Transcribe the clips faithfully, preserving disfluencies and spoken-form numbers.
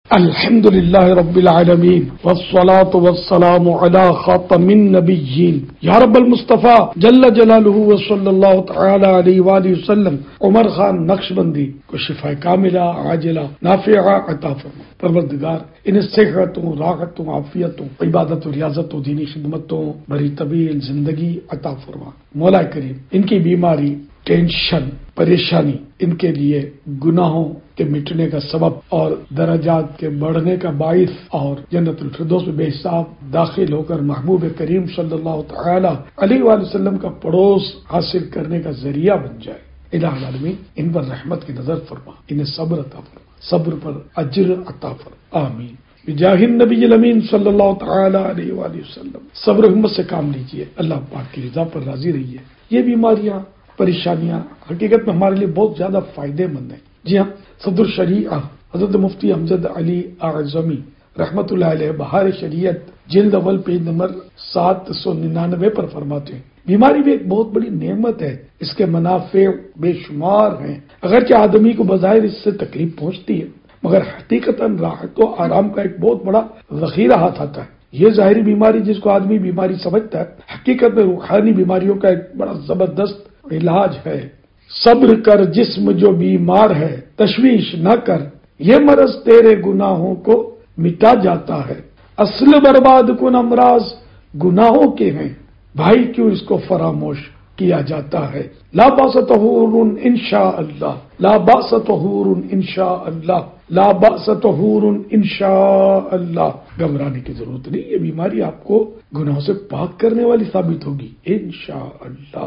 الحمد للہ رب العالمین والصلاة والسلام علی خاتم النبیین یا رب المصطفیٰ جل جلالہ وصلی اللہ تعالی علیہ وآلہ وسلم عمر خان نقشبندی کو شفا کاملہ عاجلہ نافعہ عطا فرما۔ پروردگار انہیں صحتوں، راحتوں، عافیتوں، عبادت و ریاضت و دینی خدمتوں بری طویل زندگی عطا فرما۔ مولا کریم ان کی بیماری، ٹینشن، پریشانی ان کے لیے گناہوں کے مٹنے کا سبب اور درجات کے بڑھنے کا باعث اور جنت الفردوس میں بے حساب داخل ہو کر محبوب کریم صلی اللہ تعالی علیہ وآلہ وسلم کا پڑوس حاصل کرنے کا ذریعہ بن جائے۔ الہ العالمین ان پر رحمت کی نظر فرما، انہیں صبر عطا فرما، صبر پر اجر عطا فرما، آمین بجاہ النبی الامین صلی اللہ تعالی علیہ وآلہ وسلم۔ صبر و ہمت سے کام لیجیے، اللہ پاک کی رضا پر راضی رہیے۔ یہ بیماریاں، پریشانیاں حقیقت میں ہمارے لیے بہت زیادہ فائدے مند ہیں۔ جی ہاں، صدر شریعہ حضرت مفتی امجد علی اعظمی رحمت اللہ علیہ بہار شریعت جلد اول پیج نمبر سات سو ننانوے پر فرماتے ہیں، بیماری بھی ایک بہت بڑی نعمت ہے، اس کے منافع بے شمار ہیں۔ اگرچہ آدمی کو بظاہر اس سے تکلیف پہنچتی ہے، مگر حقیقتاً راحت و آرام کا ایک بہت بڑا ذخیرہ ہاتھ آتا ہے۔ یہ ظاہری بیماری جس کو آدمی بیماری سمجھتا ہے، حقیقت میں روحانی بیماریوں کا ایک بڑا زبردست علاج ہے۔ صبر کر جسم جو بیمار ہے، تشویش نہ کر، یہ مرض تیرے گناہوں کو مٹا جاتا ہے۔ اصل برباد کن امراض گناہوں کے ہیں، بھائی کیوں اس کو فراموش کیا جاتا ہے۔ لا باس طہور انشاء اللہ، لا باس طہور انشاء اللہ، لا باس طہور انشاء اللہ۔ گھبرانے کی ضرورت نہیں، یہ بیماری آپ کو گناہوں سے پاک کرنے والی ثابت ہوگی انشاء اللہ۔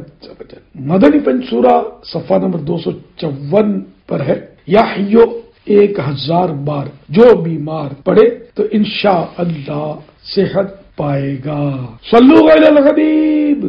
مدنی پنج سورہ صفحہ نمبر دو سو چون پر ہے، یا حیو ایک ہزار بار جو بیمار پڑے تو انشاء اللہ صحت پائے گا۔ صلو علی الحبیب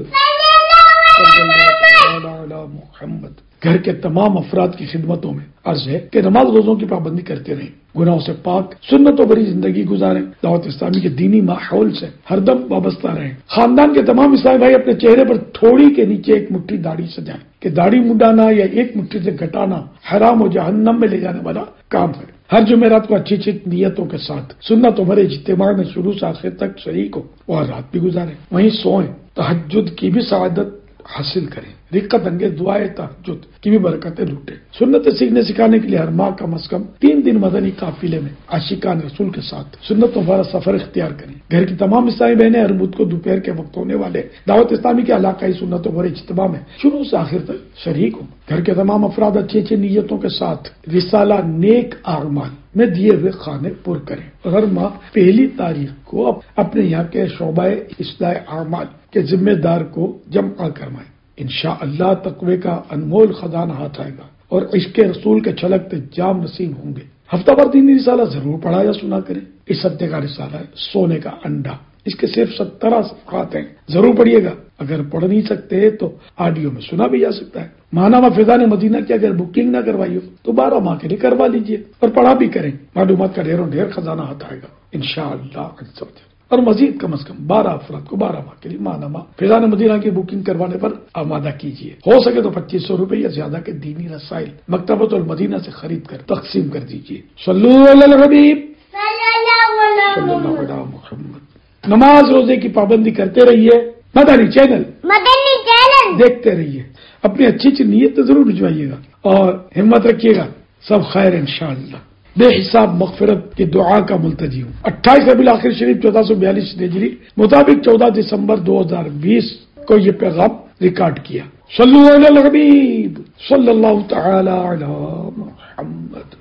علی محمد۔ گھر کے تمام افراد کی خدمتوں میں عرض ہے کہ نماز روزوں کی پابندی کرتے رہیں، گناہوں سے پاک سنت و بری زندگی گزاریں، دعوت اسلامی کے دینی ماحول سے ہر دم وابستہ رہیں۔ خاندان کے تمام اسلامی بھائی اپنے چہرے پر تھوڑی کے نیچے ایک مٹھی داڑھی سجائیں کہ داڑھی مڈانا یا ایک مٹھی سے گھٹانا حرام و جہنم میں لے جانے والا کام ہے۔ ہر جمعرات کو اچھی اچھی نیتوں کے ساتھ سنت و بھرے اجتماع میں شروع سے آخر تک شریک ہو اور رات بھی گزاریں، وہیں سوئیں، تہجد کی بھی سعادت حاصل کریں، رقت انگیز دعائے تہجد کی بھی برکتیں لوٹیں۔ سنت سیکھنے سکھانے کے لیے ہر ماہ کم از کم تین دن مدنی قافلے میں عاشقان رسول کے ساتھ سنت و بھرا سفر اختیار کریں۔ گھر کی تمام اسلامی بہنیں ہر بدھ کو دوپہر کے وقت ہونے والے دعوت اسلامی کے علاقائی سنت و بھرے اجتماع میں شروع سے آخر تک شریک ہوں۔ گھر کے تمام افراد اچھی اچھی نیتوں کے ساتھ رسالہ نیک اعمال میں دیے ہوئے خانے پر کریں۔ ہر ماہ پہلی تاریخ کو اپنے یہاں کے شعبہ اصلاح اعمال کے ذمہ دار کو جمع کروائیں۔ انشاءاللہ تقوی کا انمول خزانہ ہاتھ آئے گا اور عشق رسول کے چھلکتے جام نصیب ہوں گے۔ ہفتہ بھر دینی رسالہ ضرور پڑھا یا سنا کریں۔ اس ہفتے کا رسالہ ہے سونے کا انڈا، اس کے صرف سترہ صفحات ہیں، ضرور پڑھیے گا۔ اگر پڑھ نہیں سکتے تو آڈیو میں سنا بھی جا سکتا ہے۔ ماہنامہ فیضان مدینہ کی اگر بکنگ نہ کروائی ہو تو بارہ ماہ کے لیے کروا لیجیے اور پڑھا بھی کریں، معلومات کا ڈھیروں ڈھیر خزانہ ہاتھ آئے گا انشاءاللہ عز و جل۔ اور مزید کم از کم بارہ افراد کو بارہ ماہ کے لیے ماہنامہ فیضان مدینہ کی بکنگ کروانے پر آمادہ کیجیے۔ ہو سکے تو پچیس سو روپے یا زیادہ کے دینی رسائل مکتبۃ المدینہ سے خرید کر تقسیم کر دیجیے۔ صلو علی الحبیب صلی اللہ علی محمد۔ نماز روزے کی پابندی کرتے رہیے، مدنی چینل مدنی چینل دیکھتے رہیے، اپنی اچھی اچھی نیت ضرور بھجوائیے گا اور ہمت رکھیے گا، سب خیر انشاءاللہ۔ بے حساب مغفرت کی دعا کا ملتجی ہوں۔ اٹھائیس ربیع الاخر شریف چودہ سو بیالیس ہجری مطابق چودہ دسمبر دو ہزار بیس کو یہ پیغام ریکارڈ کیا۔ صلو علی الحبیب صلی اللہ تعالی علی محمد۔